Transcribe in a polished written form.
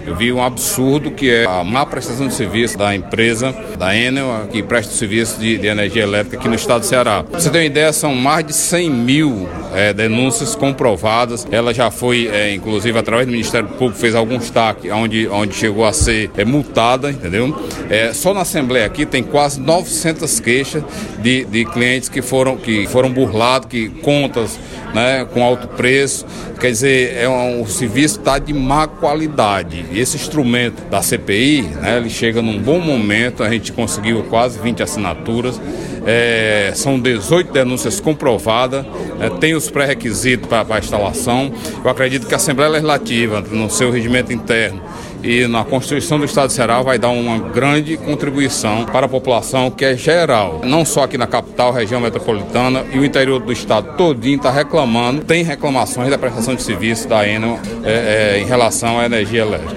Eu vi um absurdo que é a má prestação de serviço da empresa, da Enel, que presta serviço de energia elétrica aqui no estado do Ceará. Pra você ter uma ideia, são mais de 100 mil denúncias comprovadas. Ela já foi, inclusive, através do Ministério Público, fez alguns TAC, onde chegou a ser multada, entendeu? Só na Assembleia aqui tem quase 900 queixas de clientes que foram burlados, que contas, né, com alto preço. Quer dizer, o serviço está de má qualidade. E esse instrumento da CPI, né, ele chega num bom momento. A gente conseguiu quase 20 assinaturas. São 18 denúncias comprovadas, tem os pré-requisitos para a instalação. Eu acredito que a Assembleia Legislativa, no seu regimento interno e na Constituição do Estado do Ceará, vai dar uma grande contribuição para a população, que é geral, não só aqui na capital, região metropolitana, e o interior do estado todinho está reclamando. Tem reclamações da prestação de serviço da Enel em relação à energia elétrica.